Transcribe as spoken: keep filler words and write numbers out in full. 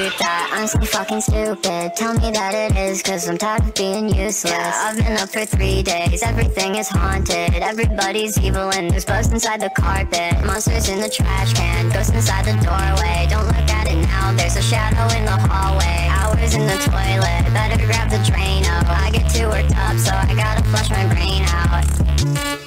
believe that I'm so fucking stupid. Tell me that it is, cause I'm tired of being useless. Yeah, I've been up for three days, everything is haunted. Everybody's evil and there's bugs inside the carpet. Monsters in the trash can, ghosts inside the doorway. Don't look at it now, there's a shadow in the hallway. Hours in the toilet, better grab the Drano. I get too worked up, so I gotta flush my brain out.